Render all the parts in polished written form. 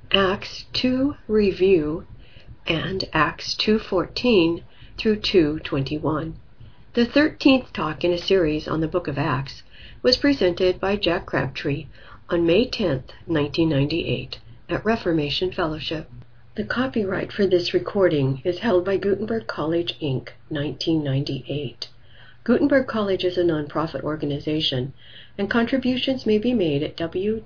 Acts 2 Review, and Acts 2:14 through 2:21. The 13th talk in a series on the book of Acts was presented by Jack Crabtree on May 10, 1998, at Reformation Fellowship. The copyright for this recording is held by Gutenberg College, Inc., 1998. Gutenberg College is a nonprofit organization, and contributions may be made at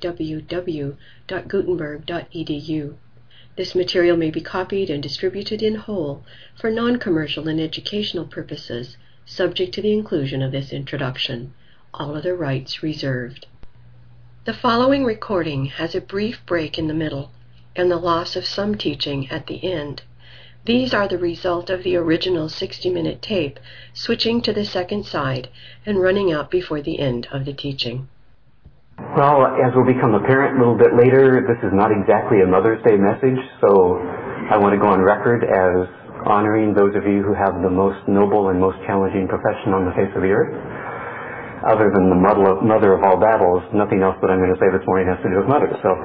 www.gutenberg.edu. This material may be copied and distributed in whole for non-commercial and educational purposes, subject to the inclusion of this introduction. All other rights reserved. The following recording has a brief break in the middle and the loss of some teaching at the end. These are the result of the original 60-minute tape switching to the second side and running out before the end of the teaching. Well, as will become apparent a little bit later, this is not exactly a Mother's Day message, so I want to go on record as honoring those of you who have the most noble and most challenging profession on the face of the earth. Other than the mother of all battles, nothing else that I'm going to say this morning has to do with mothers. So,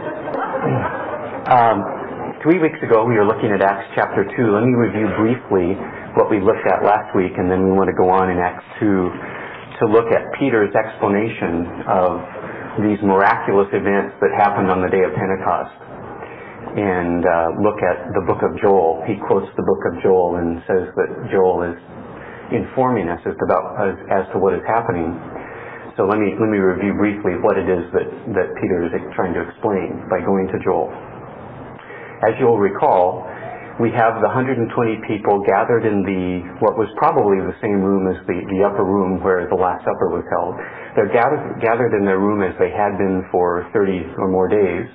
3 weeks ago, we were looking at Acts chapter 2. Let me review briefly what we looked at last week, and then we want to go on in Acts 2 to look at Peter's explanation of these miraculous events that happened on the day of Pentecost, and look at the book of Joel. He quotes the book of Joel and says that Joel is informing us as to what is happening. So let me review briefly what it is that Peter is trying to explain by going to Joel. As you'll recall, we have the 120 people gathered in what was probably the same room as the upper room where the Last Supper was held. They're gathered in their room as they had been for 30 or more days.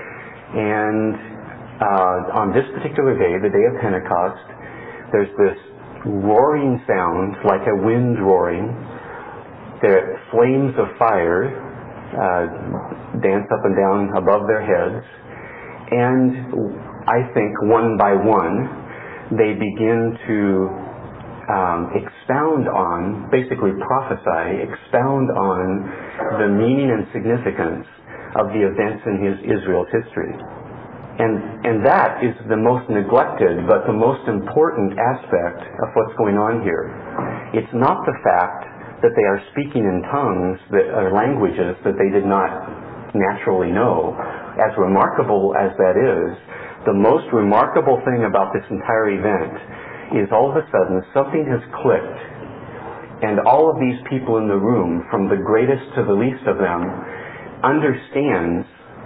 And on this particular day, the day of Pentecost, there's this roaring sound like a wind roaring. There are flames of fire dance up and down above their heads. And I think one by one, they begin to expound on, basically prophesy, expound on the meaning and significance of the events in Israel's history. And that is the most neglected, but the most important aspect of what's going on here. It's not the fact that they are speaking in tongues that are languages that they did not naturally know. As remarkable as that is, the most remarkable thing about this entire event is all of a sudden something has clicked, and all of these people in the room, from the greatest to the least of them, understand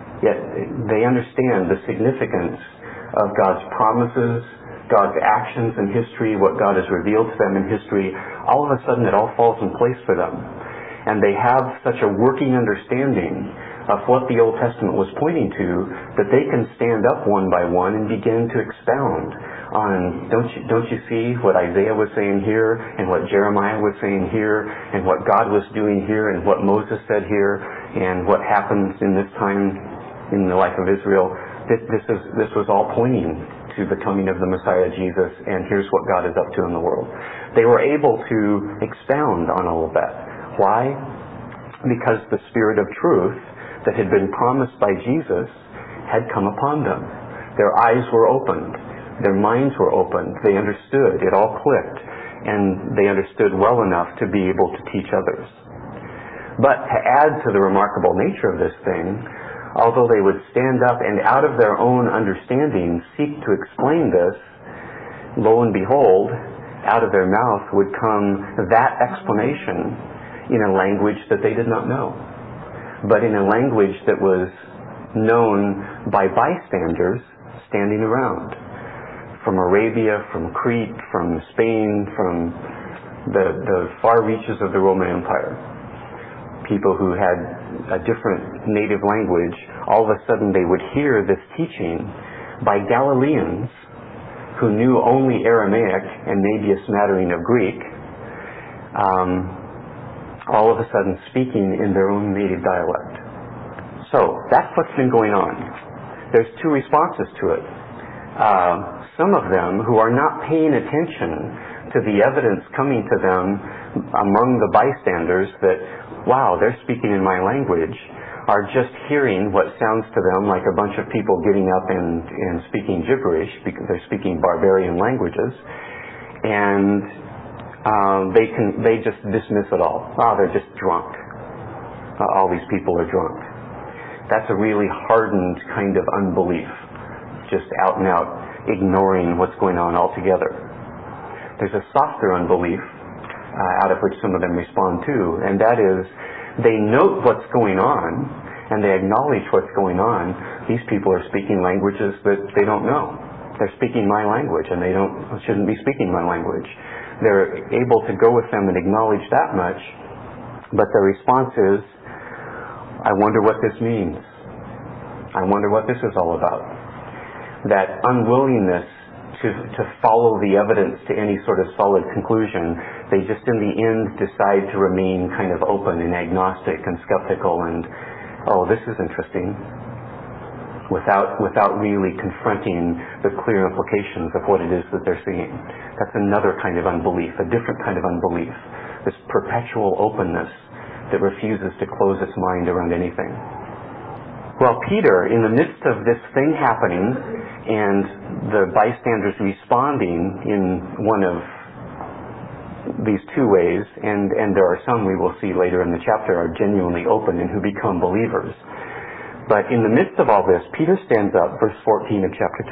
the significance of God's promises, God's actions in history, what God has revealed to them in history. All of a sudden it all falls in place for them. And they have such a working understanding of what the Old Testament was pointing to that they can stand up one by one and begin to expound on, don't you see what Isaiah was saying here, and what Jeremiah was saying here, and what God was doing here, and what Moses said here, and what happens in this time in the life of Israel. This was all pointing to the coming of the Messiah Jesus, and here's what God is up to in the world. They were able to expound on all of that. Why? Because the Spirit of truth that had been promised by Jesus had come upon them. Their eyes were opened. Their minds were opened. They understood. It all clicked. And they understood well enough to be able to teach others. But to add to the remarkable nature of this thing, although they would stand up and out of their own understanding seek to explain this, lo and behold, out of their mouth would come that explanation in a language that they did not know, but in a language that was known by bystanders standing around, from Arabia, from Crete, from Spain, from the far reaches of the Roman Empire. People who had a different native language, all of a sudden they would hear this teaching by Galileans who knew only Aramaic and maybe a smattering of Greek, all of a sudden speaking in their own native dialect. So that's what's been going on. There's two responses to it. Some of them who are not paying attention to the evidence coming to them among the bystanders that, wow, they're speaking in my language, are just hearing what sounds to them like a bunch of people getting up and speaking gibberish, because they're speaking barbarian languages, and they just dismiss it all. Oh, they're just drunk. All these people are drunk. That's a really hardened kind of unbelief, just out and out ignoring what's going on altogether. There's a softer unbelief out of which some of them respond to, and that is they note what's going on and they acknowledge what's going on. These people are speaking languages that they don't know. They're speaking my language, and they shouldn't be speaking my language. They're able to go with them and acknowledge that much, but their response is, I wonder what this means. I wonder what this is all about. That unwillingness to follow the evidence to any sort of solid conclusion, they just in the end decide to remain kind of open and agnostic and skeptical and, oh, this is interesting, without really confronting the clear implications of what it is that they're seeing. That's another kind of unbelief, a different kind of unbelief, this perpetual openness that refuses to close its mind around anything. Well, Peter, in the midst of this thing happening and the bystanders responding in one of these two ways, and there are some we will see later in the chapter are genuinely open and who become believers. But in the midst of all this, Peter stands up, verse 14 of chapter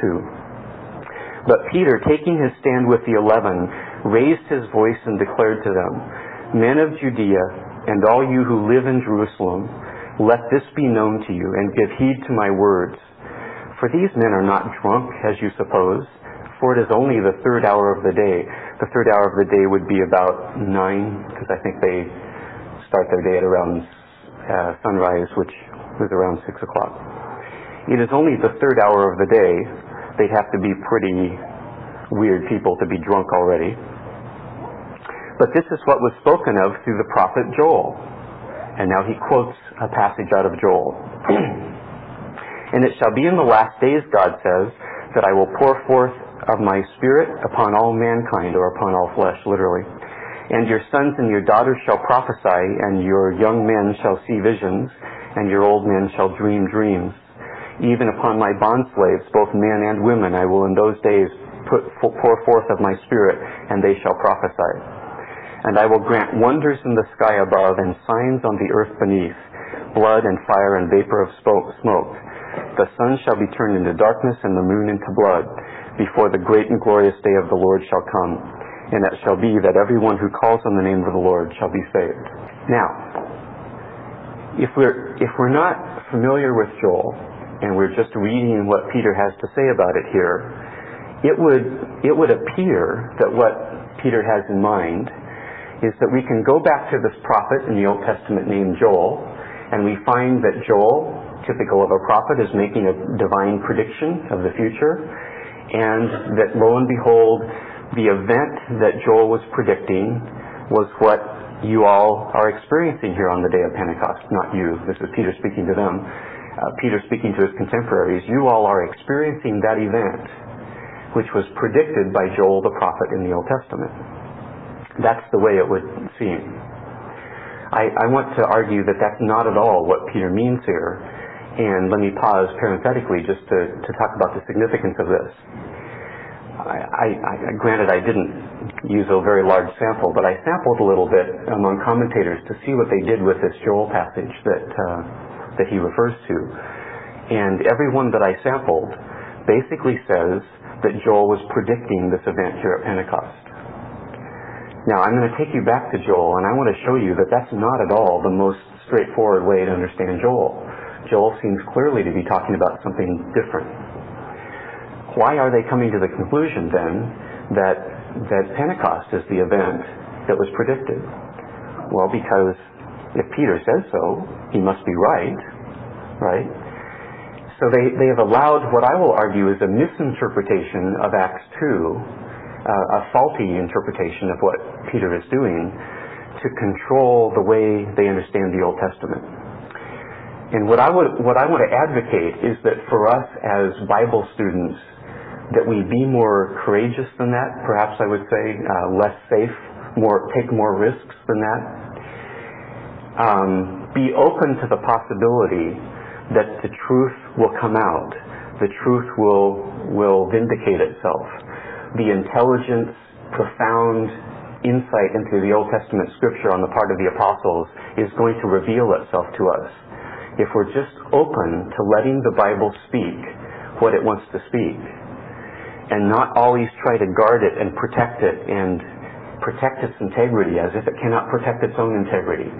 2. But Peter, taking his stand with the 11, raised his voice and declared to them, Men of Judea, and all you who live in Jerusalem, let this be known to you, and give heed to my words. For these men are not drunk, as you suppose, for it is only the third hour of the day. The third hour of the day would be about 9, because I think they start their day at around sunrise, which was around 6 o'clock. It is only the third hour of the day. They'd have to be pretty weird people to be drunk already. But this is what was spoken of through the prophet Joel. And now he quotes a passage out of Joel. And it shall be in the last days, God says, that I will pour forth of my Spirit upon all mankind, or upon all flesh, literally. And your sons and your daughters shall prophesy, and your young men shall see visions, and your old men shall dream dreams. Even upon my bondslaves, both men and women, I will in those days pour forth of my Spirit, and they shall prophesy. And I will grant wonders in the sky above, and signs on the earth beneath, blood and fire and vapor of smoke. The sun shall be turned into darkness, and the moon into blood, before the great and glorious day of the Lord shall come. And it shall be that everyone who calls on the name of the Lord shall be saved. Now, if we're not familiar with Joel, and we're just reading what Peter has to say about it here, it would appear that what Peter has in mind is that we can go back to this prophet in the Old Testament named Joel, and we find that Joel, typical of a prophet, is making a divine prediction of the future, and that lo and behold, the event that Joel was predicting was what you all are experiencing here on the day of Pentecost. Not you, this is Peter speaking to them. Peter speaking to his contemporaries. You all are experiencing that event, which was predicted by Joel the prophet in the Old Testament. That's the way it would seem. I want to argue that that's not at all what Peter means here. And let me pause parenthetically just to talk about the significance of this. Granted, I didn't use a very large sample, but I sampled a little bit among commentators to see what they did with this Joel passage that he refers to. And everyone that I sampled basically says that Joel was predicting this event here at Pentecost. Now, I'm going to take you back to Joel, and I want to show you that that's not at all the most straightforward way to understand Joel. Joel seems clearly to be talking about something different. Why are they coming to the conclusion, then, that Pentecost is the event that was predicted? Well, because if Peter says so, he must be right? So they have allowed what I will argue is a misinterpretation of Acts 2, a faulty interpretation of what Peter is doing, to control the way they understand the Old Testament. And what I want to advocate is that for us as Bible students, that we be more courageous than that, perhaps I would say, less safe, take more risks than that. be open to the possibility that the truth will come out. The truth will vindicate itself. The intelligence, profound insight into the Old Testament scripture on the part of the apostles is going to reveal itself to us. If we're just open to letting the Bible speak what it wants to speak, and not always try to guard it and protect it and protect its integrity as if it cannot protect its own integrity.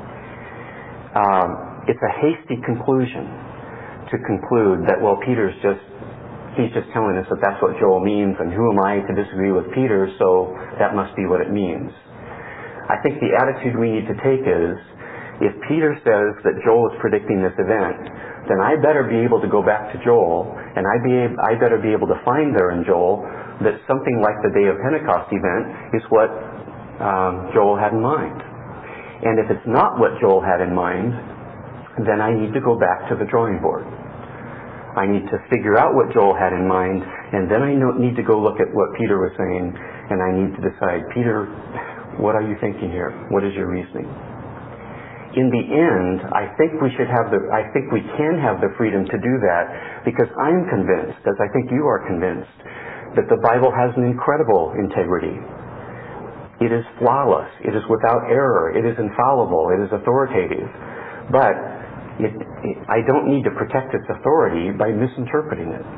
It's a hasty conclusion to conclude that, well, he's just telling us that that's what Joel means, and who am I to disagree with Peter, so that must be what it means. I think the attitude we need to take is, if Peter says that Joel is predicting this event, then I better be able to go back to Joel, and I better be able to find there in Joel that something like the Day of Pentecost event is what Joel had in mind. And if it's not what Joel had in mind, then I need to go back to the drawing board. I need to figure out what Joel had in mind, and then I need to go look at what Peter was saying, and I need to decide, Peter, what are you thinking here? What is your reasoning? In the end, I think we can have the freedom to do that, because I'm convinced, as I think you are convinced, that the Bible has an incredible integrity. It is flawless. It is without error. It is infallible. It is authoritative. But I don't need to protect its authority by misinterpreting it.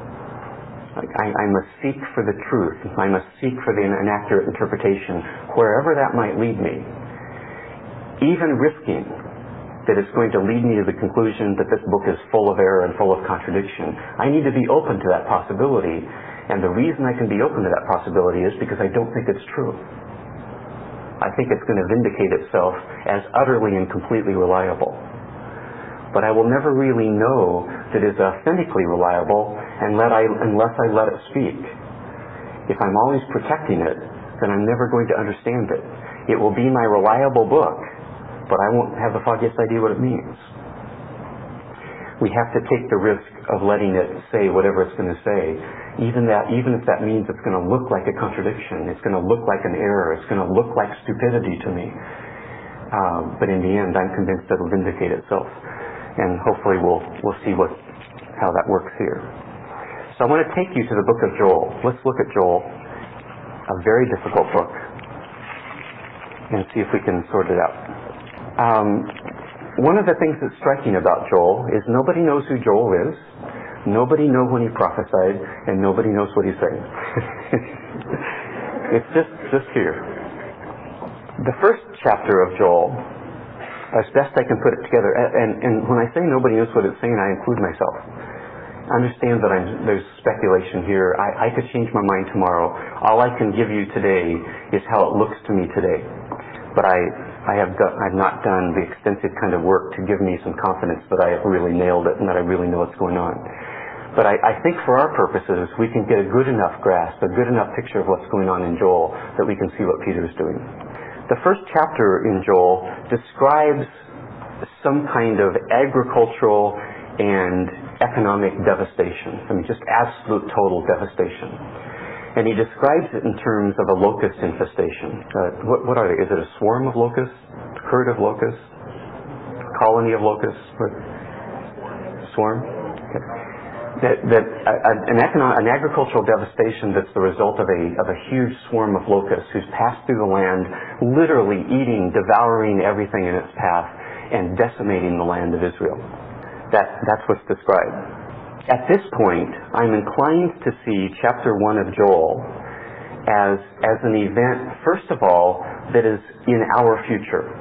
I must seek for the truth. I must seek for an accurate interpretation, wherever that might lead me. Even risking that it's going to lead me to the conclusion that this book is full of error and full of contradiction. I need to be open to that possibility, and the reason I can be open to that possibility is because I don't think it's true. I think it's going to vindicate itself as utterly and completely reliable. But I will never really know that it's authentically reliable unless I let it speak. If I'm always protecting it, then I'm never going to understand it. It will be my reliable book, but I won't have the foggiest idea what it means. We have to take the risk of letting it say whatever it's going to say, even if that means it's going to look like a contradiction, it's going to look like an error, it's going to look like stupidity to me. But in the end, I'm convinced it'll vindicate itself. And hopefully we'll see how that works here. So I want to take you to the book of Joel. Let's look at Joel, a very difficult book, and see if we can sort it out. One of the things that's striking about Joel is nobody knows who Joel is, nobody knows when he prophesied, and nobody knows what he's saying. It's just here. The first chapter of Joel, as best I can put it together, and when I say nobody knows what it's saying, I include myself. I understand that there's speculation here. I could change my mind tomorrow. All I can give you today is how it looks to me today. But I've not done the extensive kind of work to give me some confidence that I have really nailed it and that I really know what's going on. But I think for our purposes, we can get a good enough grasp, a good enough picture of what's going on in Joel that we can see what Peter is doing. The first chapter in Joel describes some kind of agricultural and economic devastation. I mean, just absolute total devastation. And he describes it in terms of a locust infestation. What are they? Is it a swarm of locusts? A herd of locusts? A colony of locusts? Swarm? Okay. An agricultural devastation that's the result of a huge swarm of locusts who's passed through the land, literally eating, devouring everything in its path, and decimating the land of Israel. That's what's described. At this point, I'm inclined to see chapter 1 of Joel as an event, first of all, that is in our future.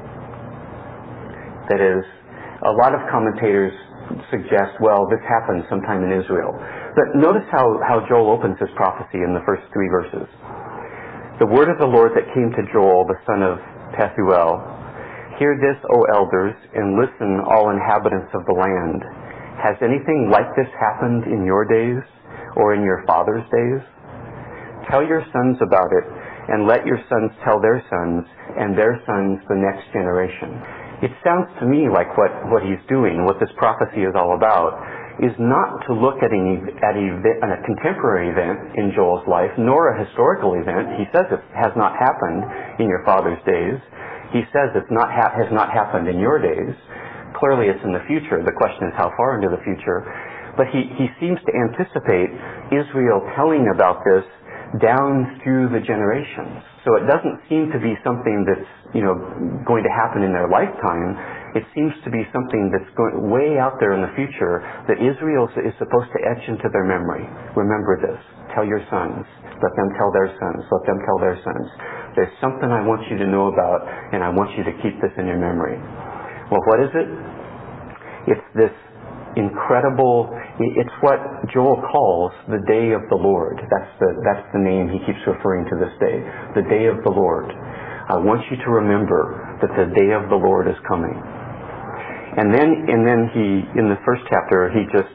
That is, a lot of commentators suggest, well, this happened sometime in Israel. But notice how Joel opens his prophecy in the first 3 verses. The word of the Lord that came to Joel, the son of Pethuel. Hear this, O elders, and listen, all inhabitants of the land. Has anything like this happened in your days or in your father's days? Tell your sons about it, and let your sons tell their sons, and their sons the next generation. It sounds to me like what he's doing, what this prophecy is all about, is not to look at a contemporary event in Joel's life, nor a historical event. He says it has not happened in your father's days. He says has not happened in your days. Clearly it's in the future. The question is how far into the future. But he seems to anticipate Israel telling about this down through the generations. So it doesn't seem to be something that's, going to happen in their lifetime. It seems to be something that's going way out there in the future that Israel is supposed to etch into their memory. Remember this. Tell your sons. Let them tell their sons. Let them tell their sons. There's something I want you to know about, and I want you to keep this in your memory. Well, what is it? It's this incredible, it's what Joel calls the day of the Lord. That's the name he keeps referring to this day. The day of the Lord. I want you to remember that the day of the Lord is coming. And then he, in the first chapter, he just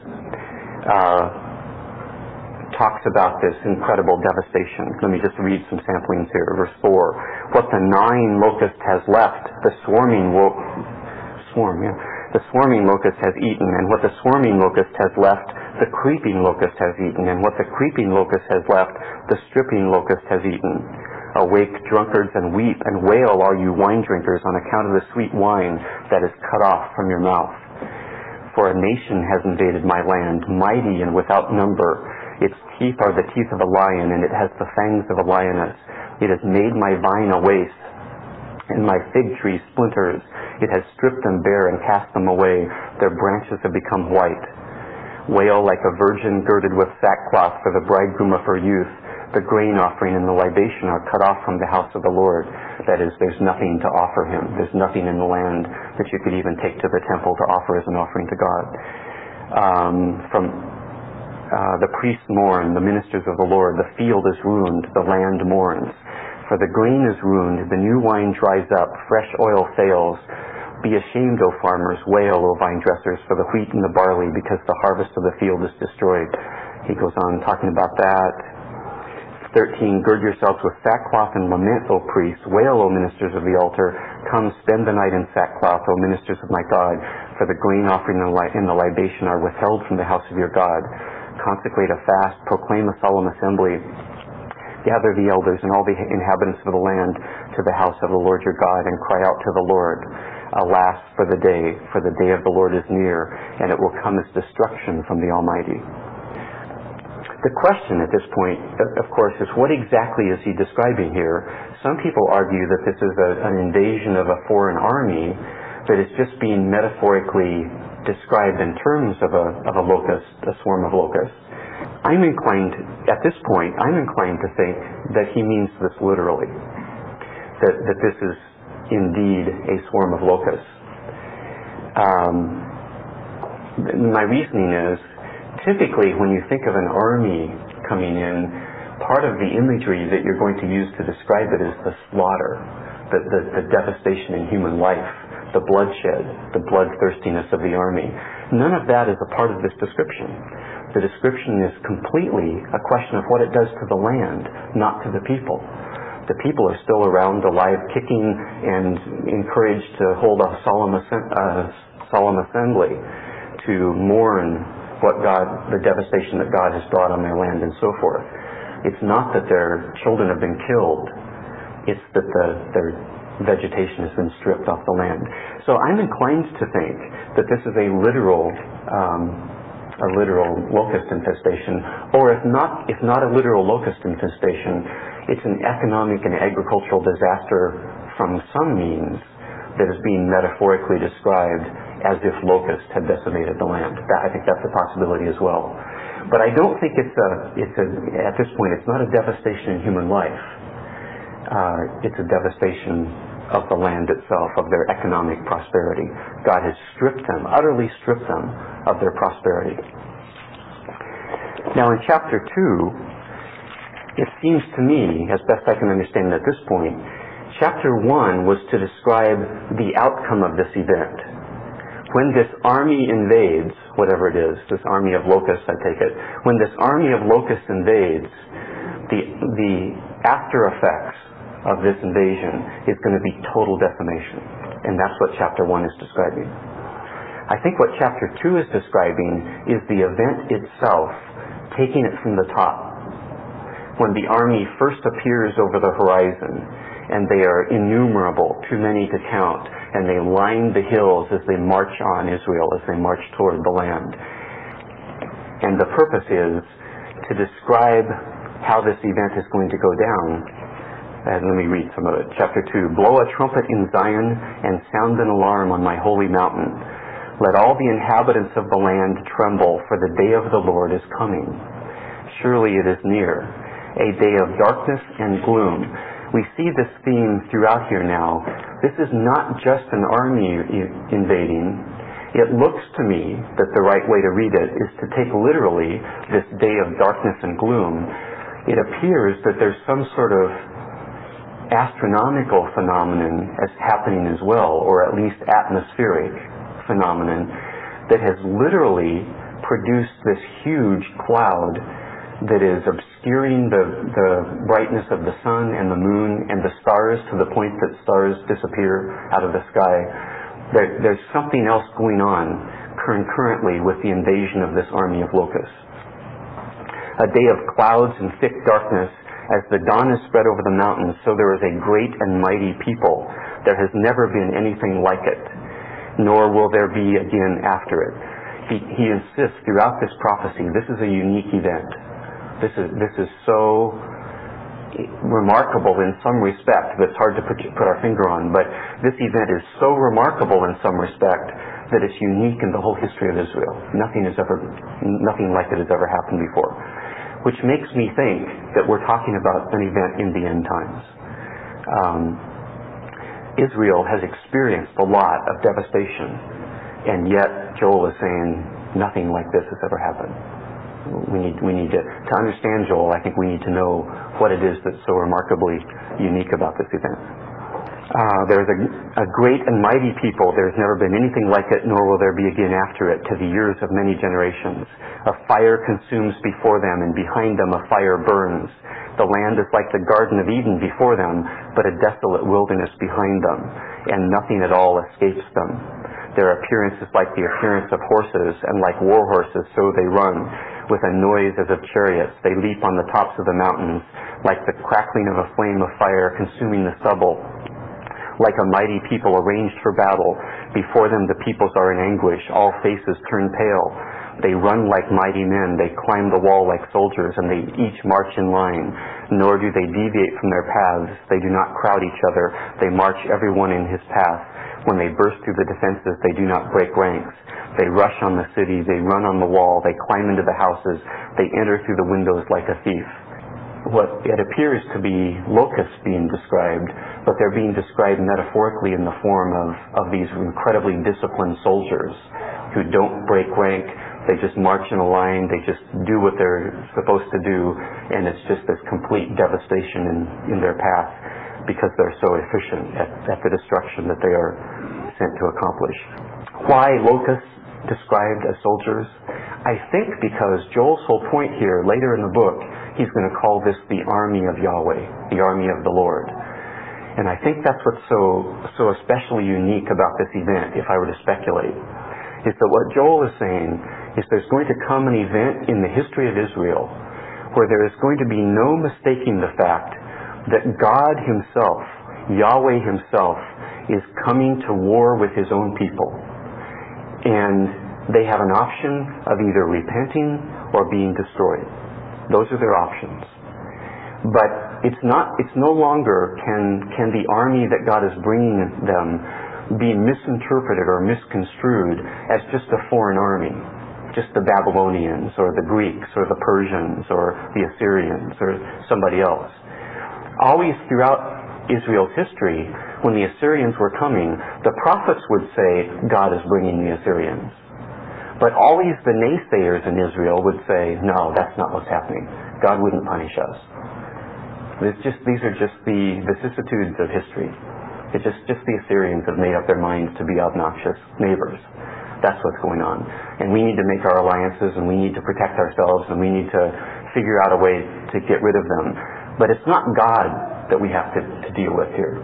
talks about this incredible devastation. Let me just read some samplings here. Verse 4. What the 9 locust has left, the swarming locust has eaten, and what the swarming locust has left, the creeping locust has eaten, and what the creeping locust has left, the stripping locust has eaten. Awake, drunkards, and weep and wail, all you wine drinkers, on account of the sweet wine that is cut off from your mouth. For a nation has invaded my land, mighty and without number. Its teeth are the teeth of a lion, and it has the fangs of a lioness. It has made my vine a waste, and my fig tree splinters. It has stripped them bare and cast them away. Their branches have become white. Wail like a virgin girded with sackcloth for the bridegroom of her youth. The grain offering and the libation are cut off from the house of the Lord. That is, there's nothing to offer him. There's nothing in the land that you could even take to the temple to offer as an offering to God. The priests mourn, the ministers of the Lord. The field is ruined, the land mourns. For the grain is ruined, the new wine dries up, fresh oil fails. Be ashamed, O farmers, wail, O vine dressers, for the wheat and the barley, because the harvest of the field is destroyed. He goes on talking about that. 13, gird yourselves with sackcloth and lament, O priests. Wail, O ministers of the altar. Come, spend the night in sackcloth, O ministers of my God. For the grain offering and the libation are withheld from the house of your God. Consecrate a fast, proclaim a solemn assembly. Gather the elders and all the inhabitants of the land to the house of the Lord your God, and cry out to the Lord. Alas for the day of the Lord is near, and it will come as destruction from the Almighty. The question at this point, of course, is what exactly is he describing here? Some people argue that this is an invasion of a foreign army that is just being metaphorically described in terms of a locust, a swarm of locusts. At this point, I'm inclined to think that he means this literally, that this is indeed a swarm of locusts. My reasoning is, typically, when you think of an army coming in, part of the imagery that you're going to use to describe it is the slaughter, the devastation in human life, the bloodshed, the bloodthirstiness of the army. None of that is a part of this description. The description is completely a question of what it does to the land, not to the people. The people are still around, alive, kicking, and encouraged to hold a solemn assembly to mourn the devastation that God has brought on their land and so forth. It's not that their children have been killed. It's that their vegetation has been stripped off the land. So I'm inclined to think that this is a literal locust infestation, or if not a literal locust infestation, it's an economic and agricultural disaster from some means that is being metaphorically described as if locusts had decimated the land. I think that's a possibility as well. But I don't think at this point, it's not a devastation in human life. It's a devastation of the land itself, of their economic prosperity. God has utterly stripped them of their prosperity. Now in chapter 2, it seems to me, as best I can understand at this point, chapter 1 was to describe the outcome of this event. When this army invades, whatever it is, this army of locusts, I take it, when this army of locusts invades, the after effects of this invasion is going to be total decimation. And that's what chapter 1 is describing. I think what chapter 2 is describing is the event itself, taking it from the top. When the army first appears over the horizon, and they are innumerable, too many to count, and they line the hills as they march on Israel, as they march toward the land. And the purpose is to describe how this event is going to go down. And let me read some of it. Chapter 2, blow a trumpet in Zion and sound an alarm on my holy mountain. Let all the inhabitants of the land tremble, for the day of the Lord is coming. Surely it is near, a day of darkness and gloom. We see this theme throughout here now. This is not just an army invading. It looks to me that the right way to read it is to take literally this day of darkness and gloom. It appears that there's some sort of astronomical phenomenon as happening as well, or at least atmospheric phenomenon, that has literally produced this huge cloud that is obscuring the brightness of the sun and the moon and the stars to the point that stars disappear out of the sky. There's something else going on concurrently with the invasion of this army of locusts. A day of clouds and thick darkness. As the dawn is spread over the mountains, so there is a great and mighty people. There has never been anything like it, nor will there be again after it. He insists throughout this prophecy, this is a unique event. This is so remarkable in some respect that it's hard to put our finger on, but this event is so remarkable in some respect that it's unique in the whole history of Israel. Nothing like it has ever happened before. Which makes me think that we're talking about an event in the end times. Israel has experienced a lot of devastation, and yet Joel is saying nothing like this has ever happened. We need to understand Joel. I think we need to know what it is that's so remarkably unique about this event. There's a great and mighty people. There's never been anything like it, nor will there be again after it, to the years of many generations. A fire consumes before them, and behind them a fire burns. The land is like the Garden of Eden before them, but a desolate wilderness behind them, and nothing at all escapes them. Their appearance is like the appearance of horses, and like war horses, so they run. With a noise as of chariots, they leap on the tops of the mountains, like the crackling of a flame of fire consuming the stubble. Like a mighty people arranged for battle, before them the peoples are in anguish, all faces turn pale. They run like mighty men, they climb the wall like soldiers, and they each march in line. Nor do they deviate from their paths, they do not crowd each other, they march everyone in his path. When they burst through the defenses, they do not break ranks. They rush on the city, they run on the wall, they climb into the houses, they enter through the windows like a thief. What it appears to be locusts being described, but they're being described metaphorically in the form of these incredibly disciplined soldiers who don't break rank. They just march in a line, they just do what they're supposed to do, and it's just this complete devastation in their path because they're so efficient at the destruction that they are sent to accomplish. Why locusts described as soldiers? I think because Joel's whole point here, later in the book, he's going to call this the army of Yahweh, the army of the Lord. And I think that's what's so especially unique about this event, if I were to speculate, is that what Joel is saying is there's going to come an event in the history of Israel where there is going to be no mistaking the fact that God himself, Yahweh himself, is coming to war with his own people. And they have an option of either repenting or being destroyed. Those are their options. But it's no longer can the army that God is bringing them be misinterpreted or misconstrued as just a foreign army, just the Babylonians or the Greeks or the Persians or the Assyrians or somebody else. Always throughout Israel's history, when the Assyrians were coming, the prophets would say, God is bringing the Assyrians. But always the naysayers in Israel would say, no, that's not what's happening. God wouldn't punish us. These are just the vicissitudes of history. It's just the Assyrians have made up their minds to be obnoxious neighbors. That's what's going on. And we need to make our alliances, and we need to protect ourselves, and we need to figure out a way to get rid of them. But it's not God that we have to deal with here.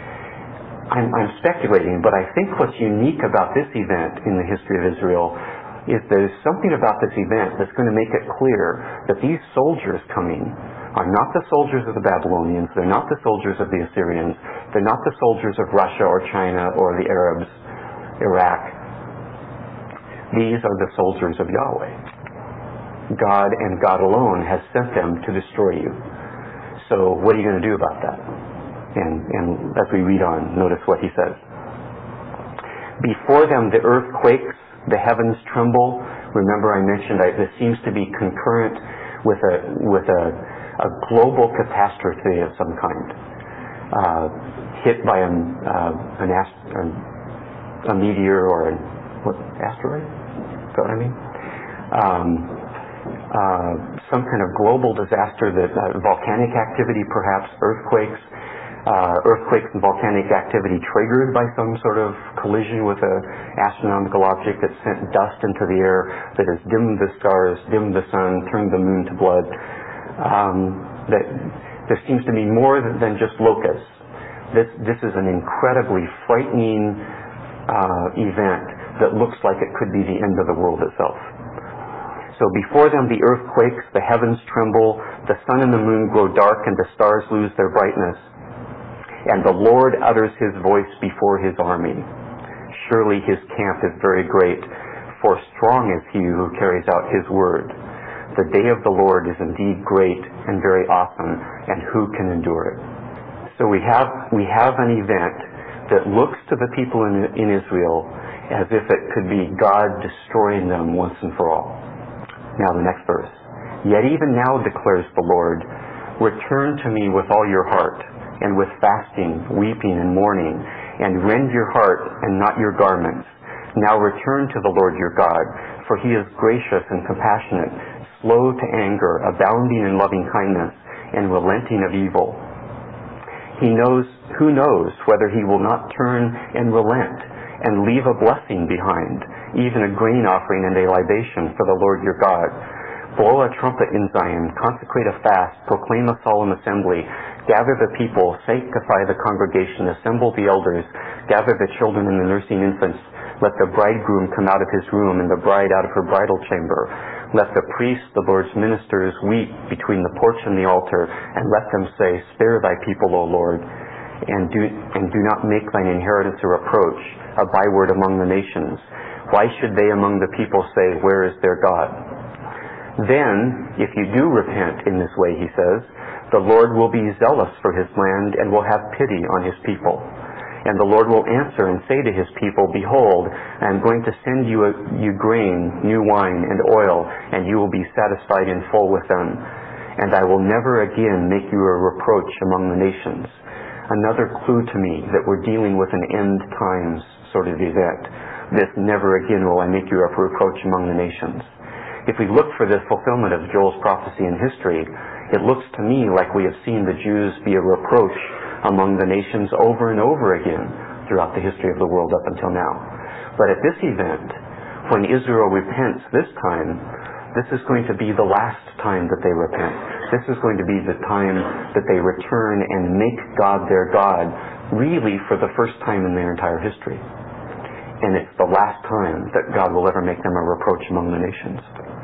I'm speculating, but I think what's unique about this event in the history of Israel is there's something about this event that's going to make it clear that these soldiers coming are not the soldiers of the Babylonians, they're not the soldiers of the Assyrians, they're not the soldiers of Russia or China or the Arabs, Iraq. These are the soldiers of Yahweh. God and God alone has sent them to destroy you. So what are you going to do about that? And as we read on, notice what he says. Before them the earth quakes, the heavens tremble. Remember I mentioned this seems to be concurrent with a global catastrophe of some kind, hit by a meteor or asteroid? Is that what I mean? Some kind of global disaster, that volcanic activity, perhaps earthquakes and volcanic activity triggered by some sort of collision with an astronomical object that sent dust into the air that has dimmed the stars, dimmed the sun, turned the moon to blood. That there seems to be more than just locusts. This is an incredibly frightening event that looks like it could be the end of the world itself. So before them the earth quakes, the heavens tremble, the sun and the moon grow dark, and the stars lose their brightness. And the Lord utters his voice before his army. Surely his camp is very great, for strong is he who carries out his word. The day of the Lord is indeed great and very awesome, and who can endure it? So we have an event that looks to the people in Israel as if it could be God destroying them once and for all. Now the next verse. Yet even now declares the Lord, return to me with all your heart, and with fasting, weeping, and mourning, and rend your heart and not your garments. Now return to the Lord your God, for he is gracious and compassionate, slow to anger, abounding in loving kindness, and relenting of evil. Who knows whether he will not turn and relent, and leave a blessing behind, even a grain offering and a libation for the Lord your God. Blow a trumpet in Zion, consecrate a fast, proclaim a solemn assembly, gather the people, sanctify the congregation, assemble the elders, gather the children and the nursing infants. Let the bridegroom come out of his room and the bride out of her bridal chamber. Let the priests, the Lord's ministers, weep between the porch and the altar, and let them say, spare thy people, O Lord, and do not make thine inheritance a reproach, a byword among the nations. Why should they among the people say, where is their God? Then, if you do repent in this way, he says, the Lord will be zealous for his land and will have pity on his people. And the Lord will answer and say to his people, behold, I am going to send you grain, new wine, and oil, and you will be satisfied in full with them. And I will never again make you a reproach among the nations. Another clue to me that we're dealing with an end times sort of event. This never again will I make you a reproach among the nations. If we look for the fulfillment of Joel's prophecy in history, it looks to me like we have seen the Jews be a reproach among the nations over and over again throughout the history of the world up until now. But at this event, when Israel repents this time, this is going to be the last time that they repent. This is going to be the time that they return and make God their God, really for the first time in their entire history. And it's the last time that God will ever make them a reproach among the nations.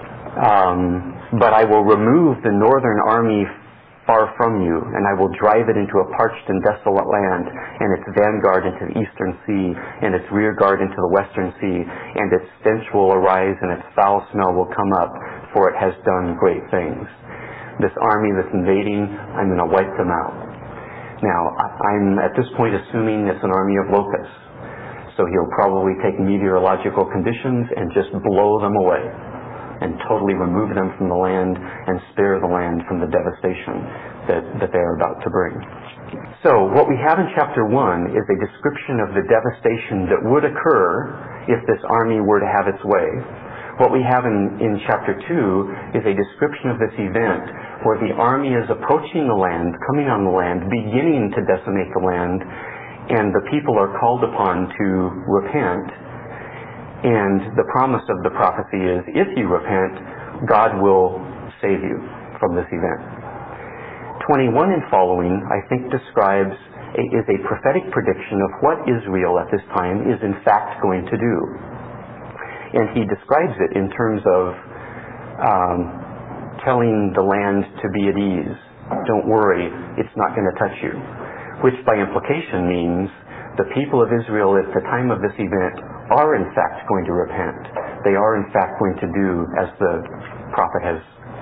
But I will remove the northern army far from you, and I will drive it into a parched and desolate land, and its vanguard into the eastern sea, and its rear guard into the western sea, and its stench will arise, and its foul smell will come up, for it has done great things. This army that's invading, I'm going to wipe them out. Now, I'm at this point assuming it's an army of locusts, so he'll probably take meteorological conditions and just blow them away, and totally remove them from the land and spare the land from the devastation that they are about to bring. So what we have in chapter 1 is a description of the devastation that would occur if this army were to have its way. What we have in chapter 2 is a description of this event where the army is approaching the land, coming on the land, beginning to decimate the land, and the people are called upon to repent. And the promise of the prophecy is, if you repent, God will save you from this event. 21 and following, I think, is a prophetic prediction of what Israel at this time is in fact going to do. And he describes it in terms of telling the land to be at ease, Don't worry, it's not going to touch you. Which by implication means the people of Israel at the time of this event are in fact going to repent. They are in fact going to do as the prophet has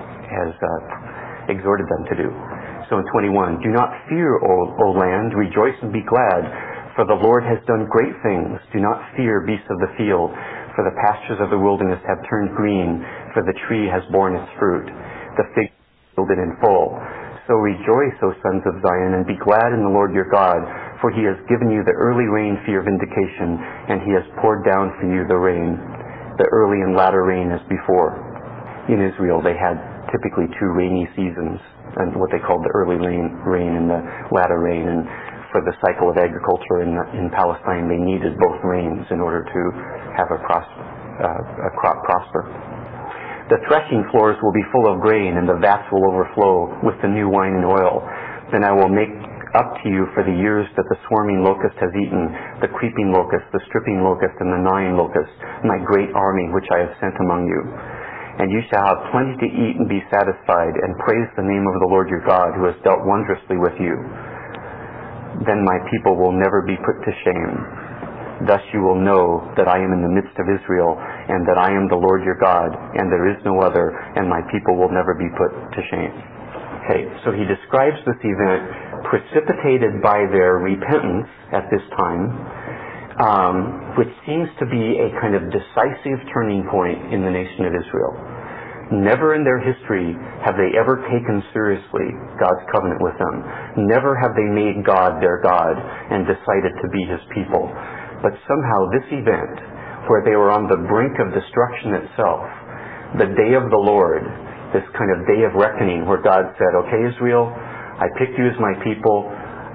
exhorted them to do. So in 21, do not fear, O land, rejoice and be glad, for the Lord has done great things. Do not fear, beasts of the field, for the pastures of the wilderness have turned green, for the tree has borne its fruit. The fig tree yielded in full. So rejoice, O sons of Zion, and be glad in the Lord your God, for he has given you the early rain for your vindication, and he has poured down for you the rain, the early and latter rain as before. In Israel, they had typically 2 rainy seasons, and what they called the early rain and the latter rain. And for the cycle of agriculture in Palestine, they needed both rains in order to have a crop prosper. The threshing floors will be full of grain, and the vats will overflow with the new wine and oil. Then I will make up to you for the years that the swarming locust has eaten, the creeping locust, the stripping locust, and the gnawing locust, my great army which I have sent among you. And you shall have plenty to eat and be satisfied, and praise the name of the Lord your God, who has dealt wondrously with you. Then my people will never be put to shame. Thus you will know that I am in the midst of Israel, and that I am the Lord your God, and there is no other, and my people will never be put to shame. Okay, so he describes this event precipitated by their repentance at this time, which seems to be a kind of decisive turning point in the nation of Israel. Never in their history have they ever taken seriously God's covenant with them. Never have they made God their God and decided to be his people. But somehow this event, where they were on the brink of destruction itself, the day of the Lord, this kind of day of reckoning where God said, okay, Israel, I picked you as my people.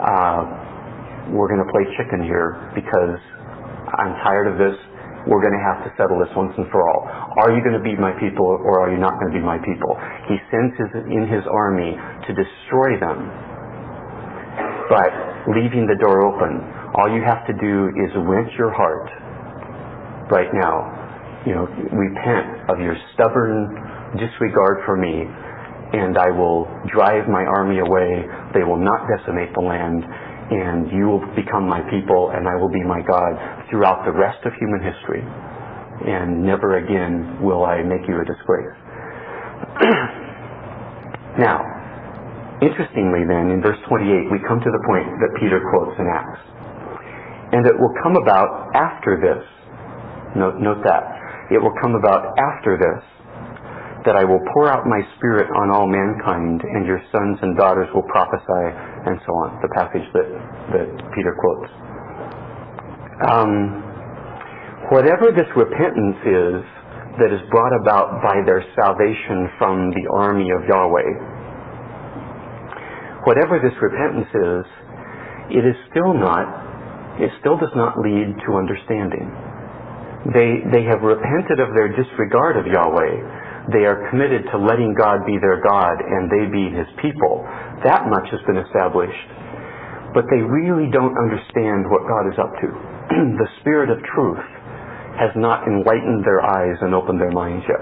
We're going to play chicken here because I'm tired of this. We're going to have to settle this once and for all. Are you going to be my people or are you not going to be my people? He sends in his army to destroy them, but leaving the door open. All you have to do is wrench your heart right now. Repent of your stubborn disregard for me, and I will drive my army away. They will not decimate the land, and you will become my people, and I will be my God throughout the rest of human history. And never again will I make you a disgrace. Now, interestingly then, in verse 28, we come to the point that Peter quotes in Acts. And it will come about after this. Note that. It will come about after this, that I will pour out my Spirit on all mankind, and your sons and daughters will prophesy, and so on. The passage that Peter quotes. Whatever this repentance is that is brought about by their salvation from the army of Yahweh, whatever this repentance is, it still does not lead to understanding. They have repented of their disregard of Yahweh. They are committed to letting God be their God and they be his people. That much has been established. But they really don't understand what God is up to. The Spirit of truth has not enlightened their eyes and opened their minds yet.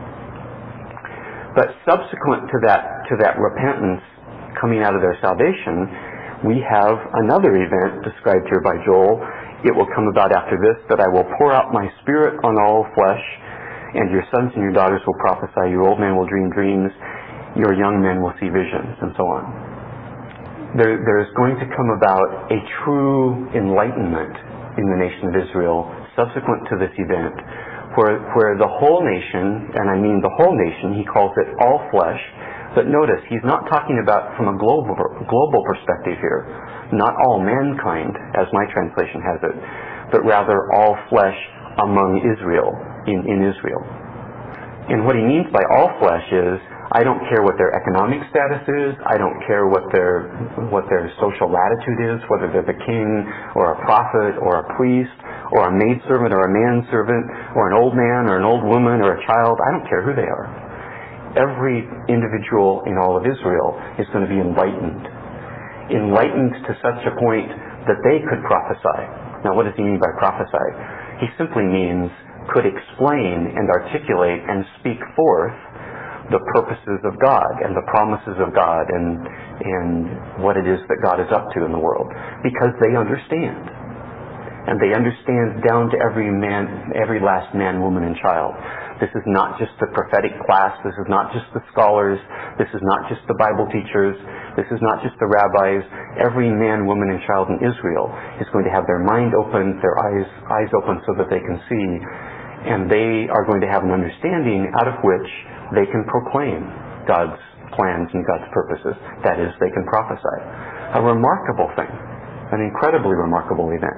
But subsequent to that repentance coming out of their salvation, we have another event described here by Joel. It will come about after this, that I will pour out my Spirit on all flesh, and your sons and your daughters will prophesy, your old men will dream dreams, your young men will see visions, and so on. There is going to come about a true enlightenment in the nation of Israel subsequent to this event, where the whole nation, and I mean the whole nation, he calls it all flesh, but notice, he's not talking about from a global perspective here, not all mankind, as my translation has it, but rather all flesh among Israel, in Israel. And what he means by all flesh is, I don't care what their economic status is, I don't care what their social latitude is, whether they're the king, or a prophet, or a priest, or a maidservant, or a manservant, or an old man, or an old woman, or a child. I don't care who they are. Every individual in all of Israel is going to be enlightened to such a point that they could prophesy. Now, what does he mean by prophesy? He simply means could explain and articulate and speak forth the purposes of God and the promises of God and what it is that God is up to in the world, because they understand. And they understand down to every last man, woman, and child. This is not just the prophetic class. This is not just the scholars. This is not just the Bible teachers. This is not just the rabbis. Every man, woman, and child in Israel is going to have their mind open, their eyes open so that they can see. And they are going to have an understanding out of which they can proclaim God's plans and God's purposes. That is, they can prophesy. A remarkable thing. An incredibly remarkable event.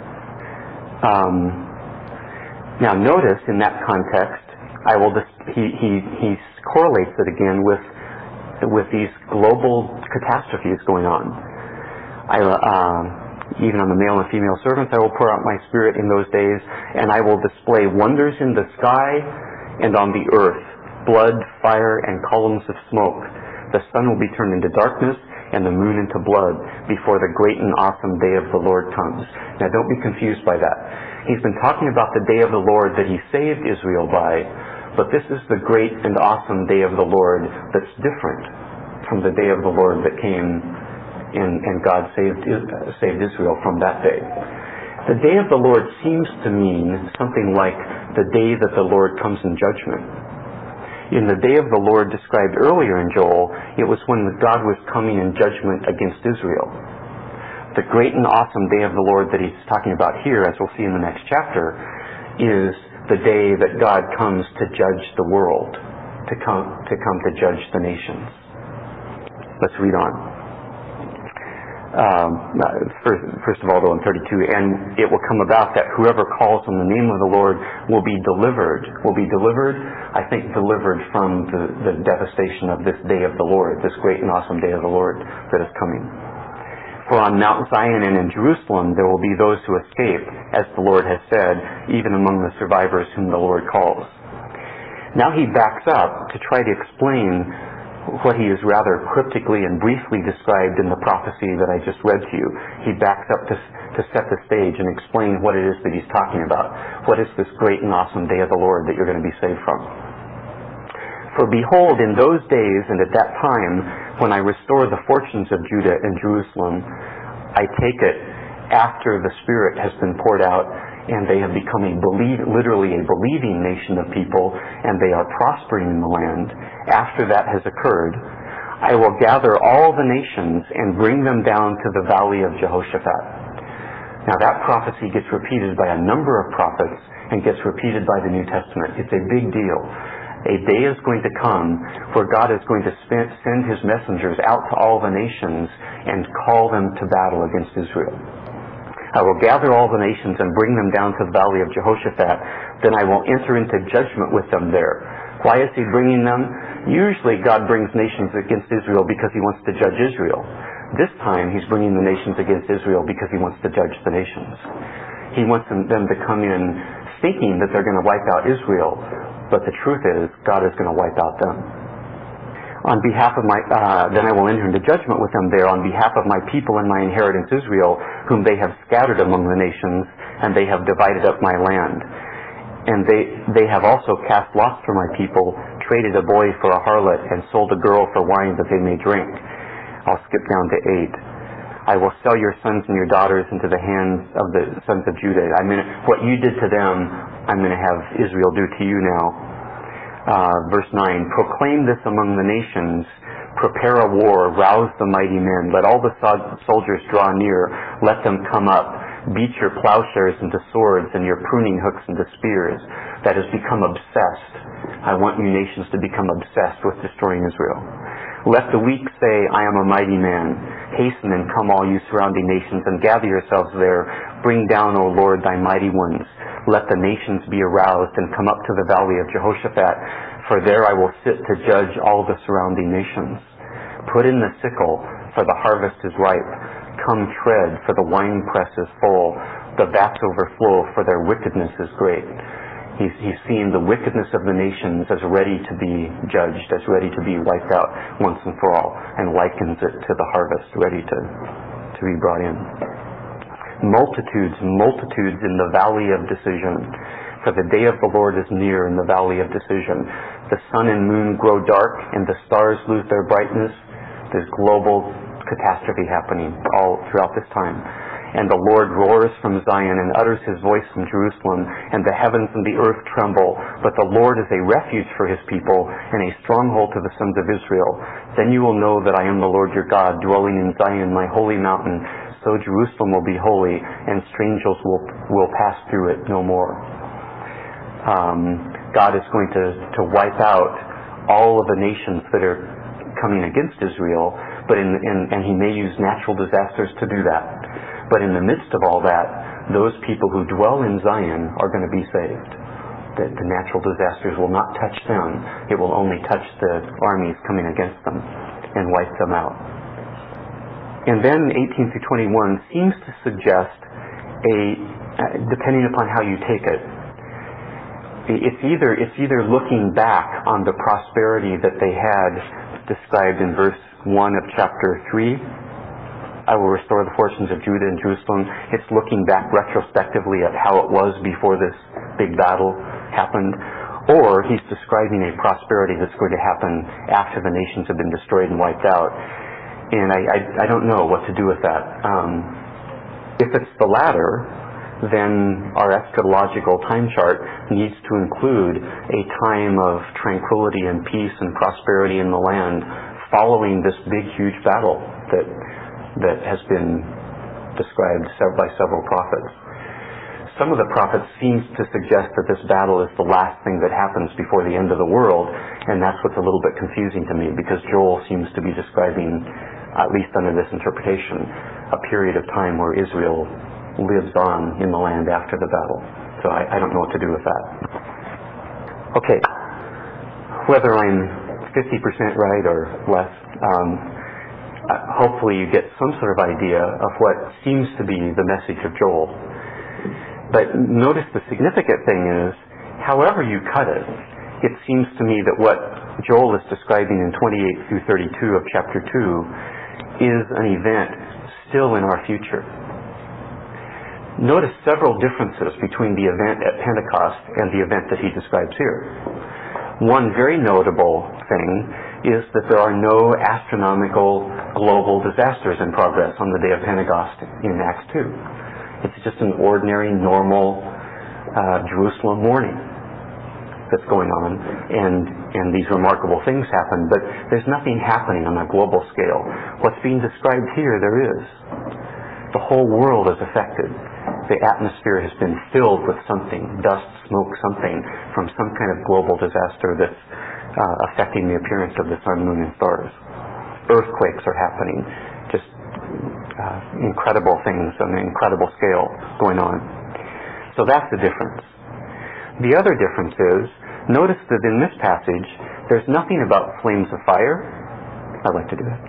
Now notice in that context, he correlates it again with these global catastrophes going on. Even on the male and female servants, I will pour out my spirit in those days, and I will display wonders in the sky and on the earth, blood, fire, and columns of smoke. The sun will be turned into darkness, and the moon into blood before the great and awesome day of the Lord comes. Now don't be confused by that. He's been talking about the day of the Lord that he saved Israel by, but this is the great and awesome day of the Lord that's different from the day of the Lord that came and God saved Israel from that day. The day of the Lord seems to mean something like the day that the Lord comes in judgment. In the day of the Lord described earlier in Joel, it was when God was coming in judgment against Israel. The great and awesome day of the Lord that he's talking about here, as we'll see in the next chapter, is the day that God comes to judge the world, to come to judge the nations. Let's read on. First of all, though, in 32, and it will come about that whoever calls on the name of the Lord will be delivered. Will be delivered, I think, delivered from the devastation of this day of the Lord, this great and awesome day of the Lord that is coming. For on Mount Zion and in Jerusalem there will be those who escape, as the Lord has said, even among the survivors whom the Lord calls. Now he backs up to try to explain what he has rather cryptically and briefly described in the prophecy that I just read to you. He backs up to set the stage and explain what it is that he's talking about. What is this great and awesome day of the Lord that you're going to be saved from? For behold, in those days and at that time, when I restore the fortunes of Judah and Jerusalem, I take it after the Spirit has been poured out and they have become literally a believing nation of people, and they are prospering in the land. After that has occurred, I will gather all the nations and bring them down to the valley of Jehoshaphat. Now that prophecy gets repeated by a number of prophets and gets repeated by the New Testament. It's a big deal. A day is going to come where God is going to send his messengers out to all the nations and call them to battle against Israel. I will gather all the nations and bring them down to the valley of Jehoshaphat. Then I will enter into judgment with them there. Why is he bringing them? Usually God brings nations against Israel because he wants to judge Israel. This time he's bringing the nations against Israel because he wants to judge the nations. He wants them to come in thinking that they're going to wipe out Israel, but the truth is God is going to wipe out them. On behalf of then I will enter into judgment with them there on behalf of my people and my inheritance Israel, whom they have scattered among the nations, and they have divided up my land. And they have also cast lots for my people, traded a boy for a harlot, and sold a girl for wine that they may drink. I'll skip down to 8. I will sell your sons and your daughters into the hands of the sons of Judah. What you did to them, I'm going to have Israel do to you now. Verse 9, proclaim this among the nations, prepare a war, rouse the mighty men, let all the soldiers draw near, let them come up, beat your plowshares into swords and your pruning hooks into spears. That has become obsessed. I want you nations to become obsessed with destroying Israel. Let the weak say, I am a mighty man. Hasten and come all you surrounding nations and gather yourselves there. Bring down, O Lord, thy mighty ones. Let the nations be aroused and come up to the valley of Jehoshaphat, for there I will sit to judge all the surrounding nations. Put in the sickle, for the harvest is ripe. Come tread, for the winepress is full. The vats overflow, for their wickedness is great. He's seen the wickedness of the nations as ready to be judged, as ready to be wiped out once and for all, and likens it to the harvest ready to be brought in. Multitudes in the valley of decision. For the day of the Lord is near in the valley of decision. The sun and moon grow dark and the stars lose their brightness. There's global catastrophe happening all throughout this time. And the Lord roars from Zion and utters his voice from Jerusalem, and the heavens and the earth tremble. But the Lord is a refuge for his people and a stronghold to the sons of Israel. Then you will know that I am the Lord your God, dwelling in Zion, my holy mountain. So Jerusalem will be holy, and strangers will pass through it no more. God is going to wipe out all of the nations that are coming against Israel, but and he may use natural disasters to do that. But in the midst of all that, those people who dwell in Zion are going to be saved. The natural disasters will not touch them. It will only touch the armies coming against them and wipe them out. And then 18 through 21 seems to suggest depending upon how you take it, it's either looking back on the prosperity that they had described in verse 1 of chapter 3, I will restore the fortunes of Judah and Jerusalem. It's looking back retrospectively at how it was before this big battle happened. Or he's describing a prosperity that's going to happen after the nations have been destroyed and wiped out. And I don't know what to do with that. If it's the latter, then our eschatological time chart needs to include a time of tranquility and peace and prosperity in the land following this big, huge battle that has been described by several prophets. Some of the prophets seem to suggest that this battle is the last thing that happens before the end of the world, and that's what's a little bit confusing to me, because Joel seems to be describing, at least under this interpretation, a period of time where Israel lives on in the land after the battle. So I don't know what to do with that. Okay, whether I'm 50% right or less, hopefully you get some sort of idea of what seems to be the message of Joel. But notice the significant thing is, however you cut it, it seems to me that what Joel is describing in 28 through 32 of chapter 2 is an event still in our future. Notice several differences between the event at Pentecost and the event that he describes here. One very notable thing is that there are no astronomical global disasters in progress on the day of Pentecost in Acts 2. It's just an ordinary, normal Jerusalem morning that's going on, and these remarkable things happen, but there's nothing happening on a global scale. What's being described here, there is. The whole world is affected. The atmosphere has been filled with something, dust, smoke, something, from some kind of global disaster that's affecting the appearance of the sun, moon, and stars. Earthquakes are happening, just incredible things on an incredible scale going on. So that's the difference. The other difference is, notice that in this passage, there's nothing about flames of fire. I like to do that.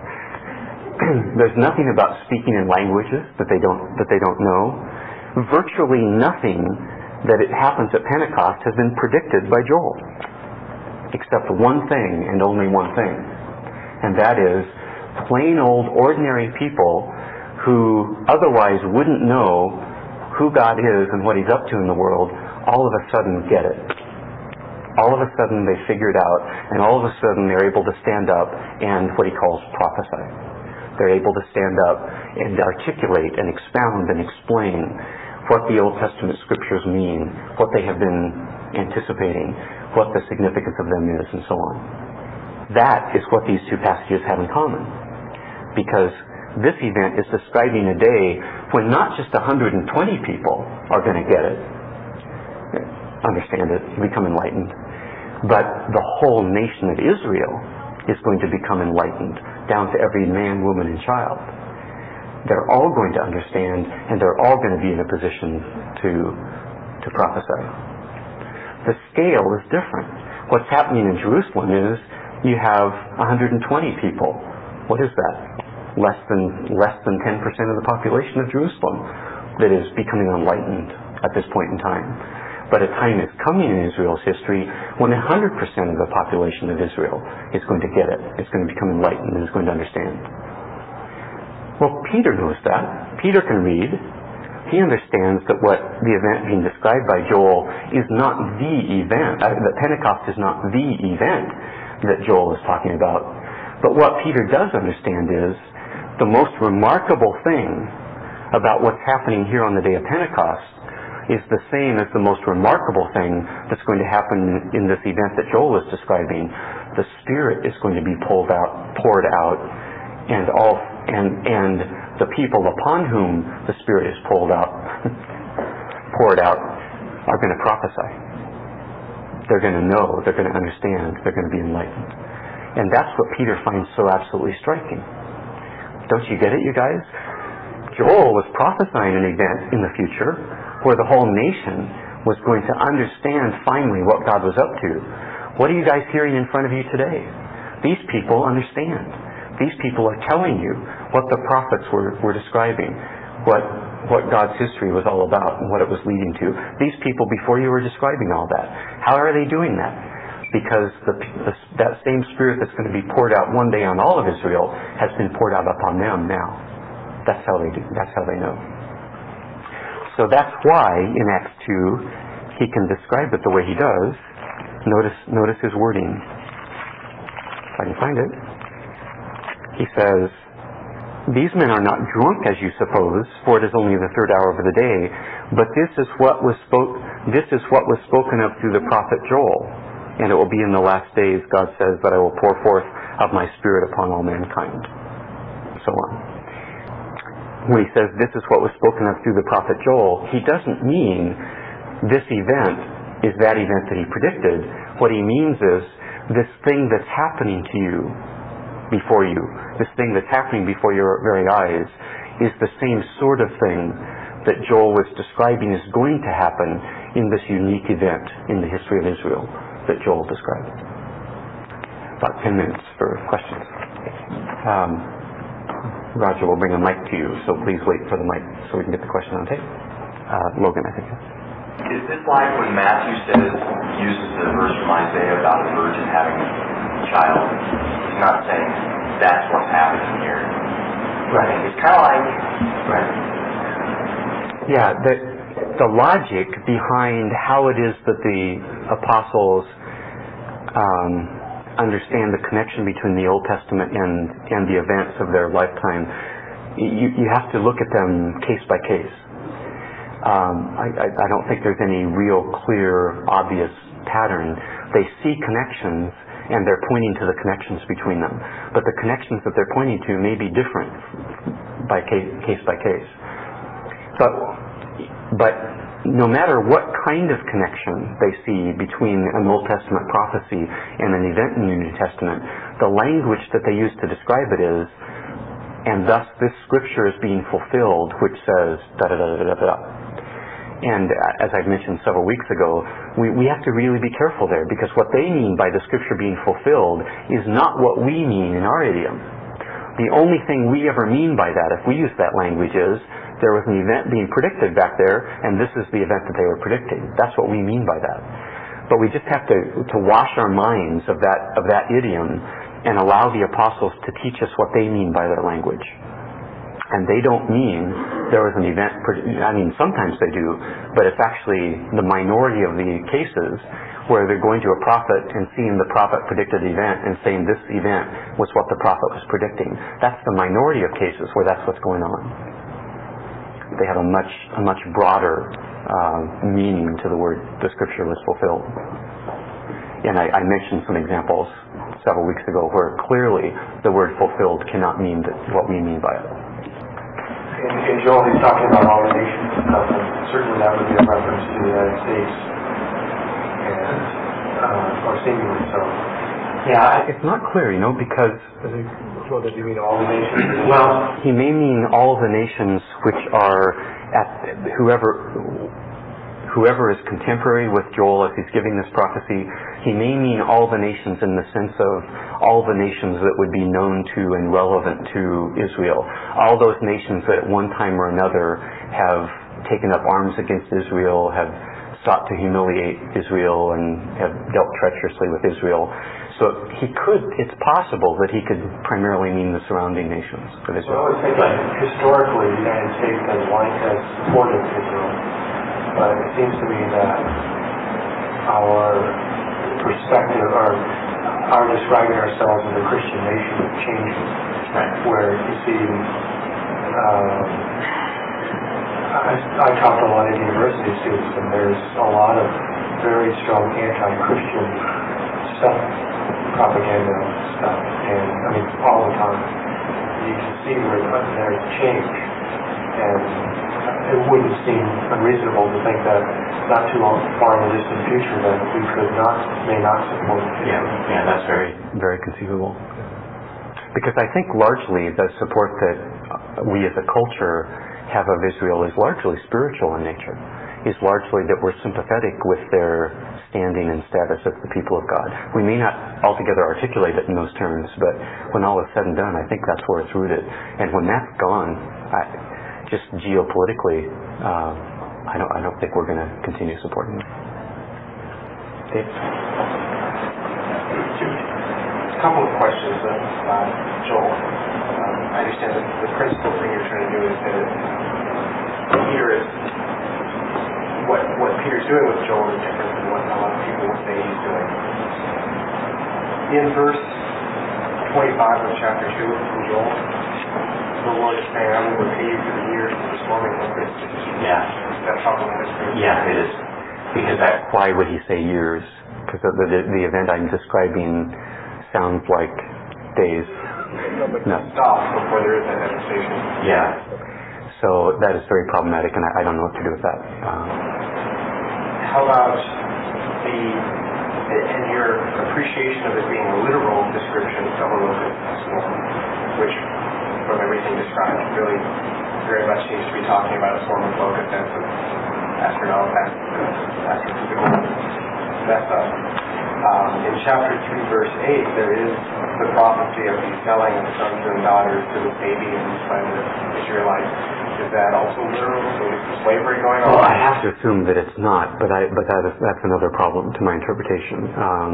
There's nothing about speaking in languages that they don't know. Virtually nothing that it happens at Pentecost has been predicted by Joel, except one thing and only one thing, and that is plain old ordinary people who otherwise wouldn't know who God is and what he's up to in the world, all of a sudden get it. All of a sudden they figure it out, and all of a sudden they're able to stand up and what he calls prophesy. They're able to stand up and articulate and expound and explain what the Old Testament scriptures mean, what they have been anticipating, what the significance of them is, and so on. That is what these two passages have in common. Because this event is describing a day when not just 120 people are going to get it, understand it, become enlightened, but the whole nation of Israel is going to become enlightened, down to every man, woman, and child. They're all going to understand, and they're all going to be in a position to prophesy. The scale is different. What's happening in Jerusalem is you have 120 people. What is that? Less than 10% of the population of Jerusalem that is becoming enlightened at this point in time. But a time is coming in Israel's history when 100% of the population of Israel is going to get it. It's going to become enlightened and is going to understand. Well, Peter knows that. Peter can read. He understands that what the event being described by Joel is not the event, that Pentecost is not the event that Joel is talking about. But what Peter does understand is the most remarkable thing about what's happening here on the day of Pentecost is the same as the most remarkable thing that's going to happen in this event that Joel is describing. The Spirit is going to be poured out, and the people upon whom the Spirit is poured out are going to prophesy. They're going to know, they're going to understand, they're going to be enlightened. And that's what Peter finds so absolutely striking. Don't you get it, you guys? Joel was prophesying an event in the future where the whole nation was going to understand finally what God was up to. What are you guys hearing in front of you today? These people understand. These people are telling you what the prophets were describing, what God's history was all about and what it was leading to. These people before you were describing all that. How are they doing that? Because that same Spirit that's going to be poured out one day on all of Israel has been poured out upon them now. That's how they do. That's how they know. So that's why in Acts 2 he can describe it the way he does. Notice his wording. If I can find it. He says, "These men are not drunk as you suppose, for it is only the third hour of the day. But this is what was spoken of through the prophet Joel. And it will be in the last days, God says, that I will pour forth of my Spirit upon all mankind." So on. When he says this is what was spoken of through the prophet Joel, he doesn't mean this event is that event that he predicted. What he means is this thing that's happening to you before you, this thing that's happening before your very eyes, is the same sort of thing that Joel was describing is going to happen in this unique event in the history of Israel that Joel described. About 10 minutes for questions. Roger will bring a mic to you, so please wait for the mic so we can get the question on tape. Logan, I think. Is this like when Matthew uses the verse from Isaiah about a virgin having a child? He's not saying that's what's happening here. Right. It's kind of like... Right. Yeah, the logic behind how it is that the apostles understand the connection between the Old Testament and the events of their lifetime, you have to look at them case by case. I don't think there's any real clear, obvious pattern. They see connections and they're pointing to the connections between them. But the connections that they're pointing to may be different by case by case. But no matter what kind of connection they see between an Old Testament prophecy and an event in the New Testament, the language that they use to describe it is, and thus this scripture is being fulfilled, which says da-da-da-da-da-da. And as I've mentioned several weeks ago, we have to really be careful there, because what they mean by the scripture being fulfilled is not what we mean in our idiom. The only thing we ever mean by that, if we use that language, is there was an event being predicted back there, and this is the event that they were predicting. That's what we mean by that. But we just have to wash our minds of that idiom and allow the apostles to teach us what they mean by their language. And they don't mean there was an event, I mean sometimes they do, but it's actually the minority of the cases where they're going to a prophet and seeing the prophet predicted the event and saying this event was what the prophet was predicting. That's the minority of cases where that's what's going on. They have a much broader meaning to the word the scripture was fulfilled. And I mentioned some examples several weeks ago where clearly the word fulfilled cannot mean what we mean by it. In Joel, he's talking about all the nations and stuff, and certainly that would be a reference to the United States, and or singular. So, yeah, it's not clear, because. Well, does he mean all the nations? Well, he may mean all of the nations which are at whoever is contemporary with Joel as he's giving this prophecy. He may mean all the nations in the sense of all the nations that would be known to and relevant to Israel. All those nations that at one time or another have taken up arms against Israel, have sought to humiliate Israel, and have dealt treacherously with Israel. So it's possible that he could primarily mean the surrounding nations of Israel. Well, I would say that historically the United States has supported Israel, but it seems to me that our perspective, or our describing ourselves as a Christian nation changes. Right. Where you see, I talked to a lot of university students, and there's a lot of very strong anti-Christian stuff, propaganda stuff, and I mean all the time. You can see where there's change, and it wouldn't seem unreasonable to think that not too far in the distant future that we may not support it. Yeah, that's very, very conceivable. Because I think largely the support that we as a culture have of Israel is largely spiritual in nature. Is largely that we're sympathetic with their standing and status as the people of God. We may not altogether articulate it in those terms, but when all is said and done, I think that's where it's rooted. And when that's gone, just geopolitically, I don't think we're going to continue supporting it. Dave? A couple of questions about Joel. I understand that the principal thing you're trying to do is that Peter is what Peter's doing with Joel is different than what a lot of people would say he's doing. In verse 25 of chapter 2 from Joel, the Lord is saying, "I'm going to repay you for the years of the storming locusts." yeah, That's problematic. yeah, it is. Because that, Why would he say years? Because the event I'm describing sounds like days. No. Stop before there is that devastation. yeah, So that is very problematic, and I don't know what to do with that. How about and your appreciation of it being a literal description of a locust storm, which, from everything described, really very much seems to be talking about a storm of locusts and some astrophysical mess up. In chapter 3, verse 8, there is the prophecy of the selling of sons and daughters to the baby and by the Israelites. Is that also literal? So is slavery going on? Well, I have to assume that it's not, but that's another problem to my interpretation.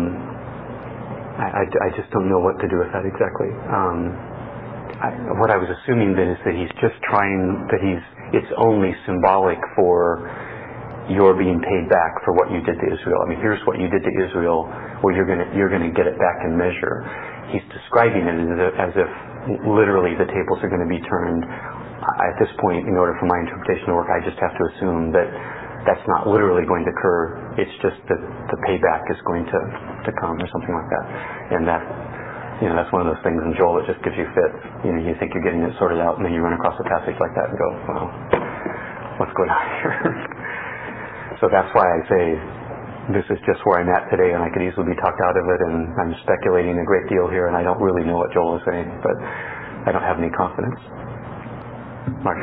I just don't know what to do with that exactly. What I was assuming then is that he's just it's only symbolic for you're being paid back for what you did to Israel. I mean, here's what you did to Israel, where you're going to get it back in measure. He's describing it as if literally the tables are going to be turned. At this point, in order for my interpretation to work, I just have to assume that that's not literally going to occur. It's just that the payback is going to come or something like that. And that's one of those things in Joel that just gives you fits. You think you're getting it sorted out, and then you run across a passage like that and go, well, what's going on here? So that's why I say this is just where I'm at today, and I could easily be talked out of it, and I'm speculating a great deal here, and I don't really know what Joel is saying, but I don't have any confidence. Mark.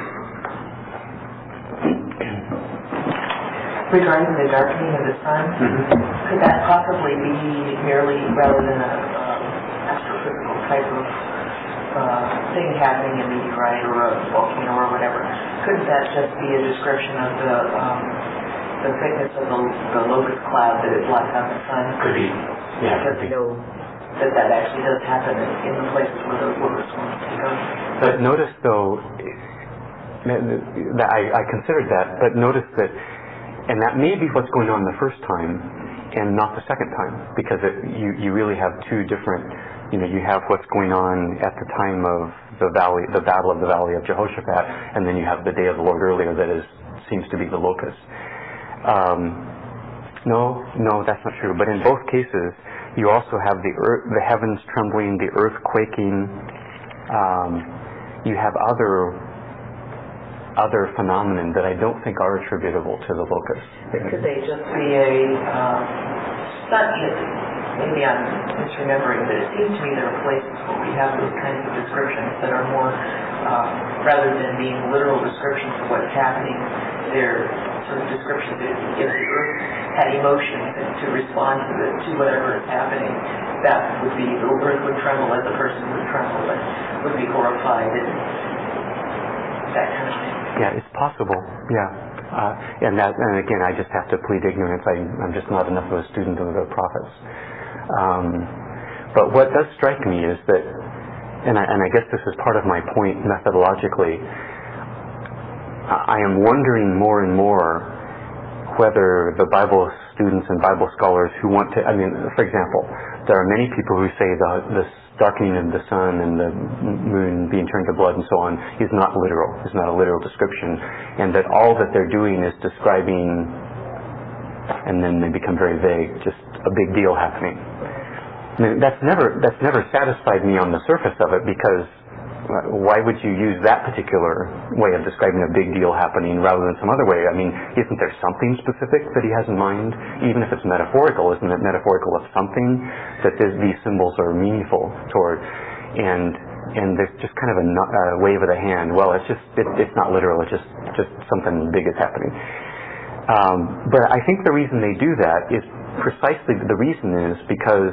Regarding the darkening of the sun, could that possibly be merely, rather than a astrophysical type of thing happening in meteorite or a volcano or whatever? Couldn't that just be a description of the thickness of the locust cloud that it blocks out the sun? could be. Yeah, Because could we be. know that actually does happen in the places where those locusts want to go. But notice, though, that I considered that, but notice that, and that may be what's going on the first time and not the second time, because you really have two different, you have what's going on at the time of the battle of the Valley of Jehoshaphat, and then you have the day of the Lord earlier that seems to be the locust. No, that's not true. But in both cases, you also have the heavens trembling, the earth quaking. You have other phenomenon that I don't think are attributable to the locust. Could they just be a maybe I'm misremembering, but it seems to me there are places where we have those kinds of descriptions that are more, rather than being literal descriptions of what's happening, they're sort of descriptions that if the earth had emotions and to respond to whatever is happening, that would be, the earth would tremble as a person would tremble and would be horrified and that kind of thing. Yeah, it's possible. Yeah. And again, I just have to plead ignorance. I'm just not enough of a student of the prophets. But what does strike me is that, and I guess this is part of my point methodologically, I am wondering more and more whether the Bible students and Bible scholars who want to, for example, there are many people who say the darkening of the sun and the moon being turned to blood and so on is not literal, is not a literal description, and that all that they're doing is describing, and then they become very vague, just a big deal happening. That's never satisfied me on the surface of it, because why would you use that particular way of describing a big deal happening rather than some other way? Isn't there something specific that he has in mind? Even if it's metaphorical, isn't it metaphorical of something that these symbols are meaningful toward? And there's just kind of a wave of the hand. Well, it's not literal. It's just something big is happening. But I think the reason they do that is precisely because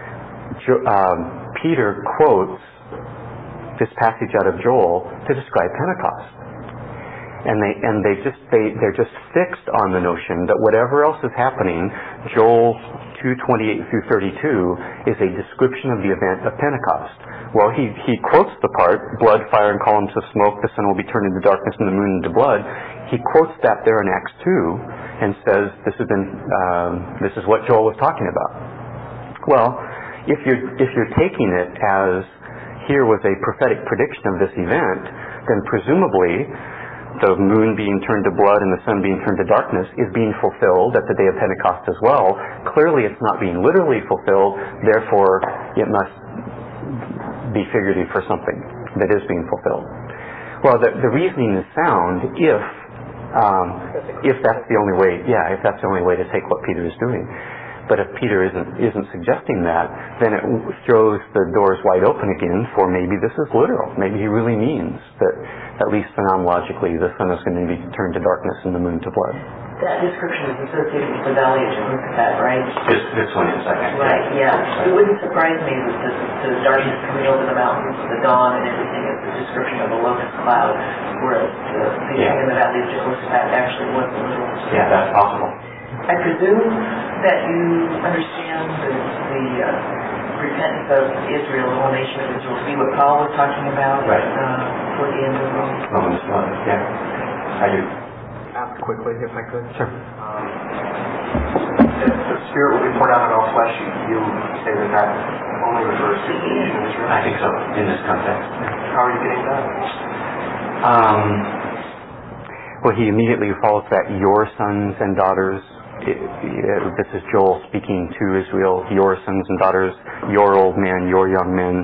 Peter quotes this passage out of Joel to describe Pentecost, and they're just fixed on the notion that whatever else is happening, Joel 2:28 through 32 is a description of the event of Pentecost. Well, he quotes the part, blood, fire, and columns of smoke, the sun will be turned into darkness and the moon into blood. He quotes that there in Acts 2 and says this is what Joel was talking about. Well, if you're taking it as here was a prophetic prediction of this event, then presumably the moon being turned to blood and the sun being turned to darkness is being fulfilled at the day of Pentecost as well. Clearly it's not being literally fulfilled, therefore it must be figurative for something that is being fulfilled. Well, the reasoning is sound if that's the only way, if that's the only way to take what Peter is doing. But if Peter isn't suggesting that, then it throws the doors wide open again for maybe this is literal. Maybe he really means that, at least phenomenologically, the sun is going to be turned to darkness and the moon to blood. That description is associated with the Valley of Jehoshaphat, right? This one is, I guess. Right, yeah. It wouldn't surprise me that the darkness coming over the mountains, the dawn and everything is the description of a locust cloud, whereas the thing in the Valley of Jehoshaphat actually wasn't literal. Yeah, that's possible. I presume that you understand the repentance of Israel, the whole nation of Israel, to be what Paul was talking about toward the end of Romans. Romans 11, yeah. I do. Ask quickly, if I could. Sure. The Spirit will be poured out on all flesh. You say that only refers to the nation of Israel? I think so, in this context. How are you getting that? Well, he immediately follows that, your sons and daughters. This is Joel speaking to Israel, your sons and daughters, your old men, your young men.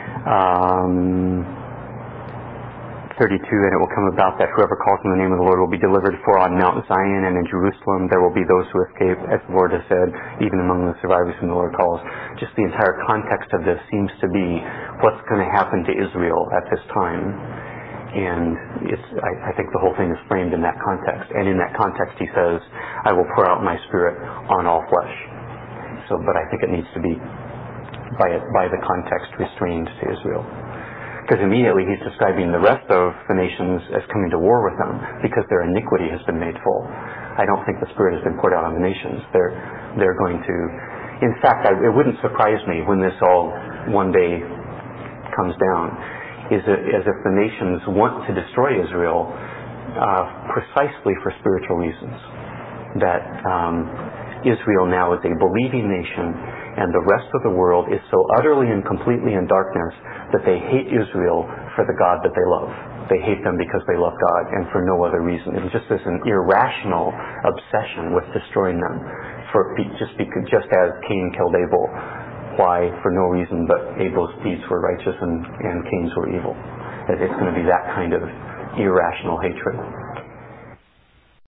32, and it will come about that whoever calls on the name of the Lord will be delivered, for on Mount Zion and in Jerusalem there will be those who escape, as the Lord has said, even among the survivors whom the Lord calls. Just the entire context of this seems to be what's going to happen to Israel at this time. And I think the whole thing is framed in that context. And in that context he says, I will pour out my Spirit on all flesh. But I think it needs to be, by the context, restrained to Israel. Because immediately he's describing the rest of the nations as coming to war with them, because their iniquity has been made full. I don't think the Spirit has been poured out on the nations. They're going to... In fact, it wouldn't surprise me when this all one day comes down, as if the nations want to destroy Israel precisely for spiritual reasons. That Israel now is a believing nation, and the rest of the world is so utterly and completely in darkness that they hate Israel for the God that they love. They hate them because they love God, and for no other reason. It's just as an irrational obsession with destroying them, just as Cain killed Abel. Why? For no reason but Abel's deeds were righteous and Cain's were evil. It's going to be that kind of irrational hatred.